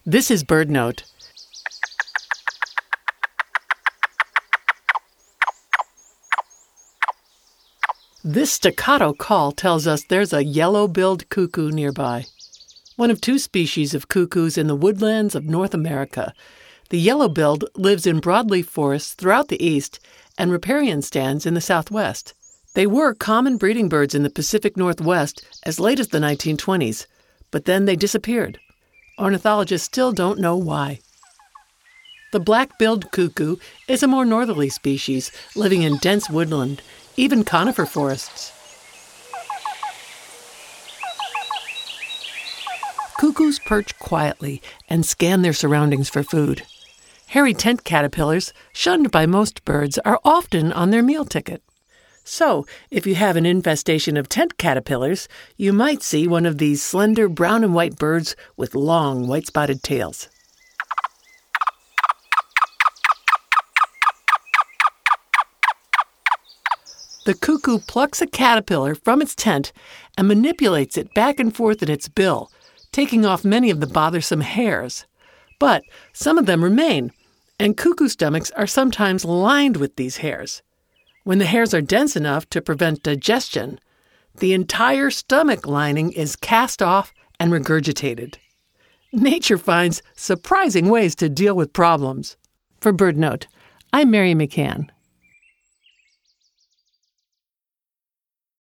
This is BirdNote. This staccato call tells us there's a yellow-billed cuckoo nearby, one of two species of cuckoos in the woodlands of North America. The yellow-billed lives in broadleaf forests throughout the east and riparian stands in the southwest. They were common breeding birds in the Pacific Northwest as late as the 1920s, but then they disappeared. Ornithologists still don't know why. The black-billed cuckoo is a more northerly species, living in dense woodland, even conifer forests. Cuckoos perch quietly and scan their surroundings for food. Hairy tent caterpillars, shunned by most birds, are often on their meal ticket. So, if you have an infestation of tent caterpillars, you might see one of these slender brown and white birds with long white-spotted tails. The cuckoo plucks a caterpillar from its tent and manipulates it back and forth in its bill, taking off many of the bothersome hairs. But some of them remain, and cuckoo stomachs are sometimes lined with these hairs. When the hairs are dense enough to prevent digestion, the entire stomach lining is cast off and regurgitated. Nature finds surprising ways to deal with problems. For BirdNote, I'm Mary McCann.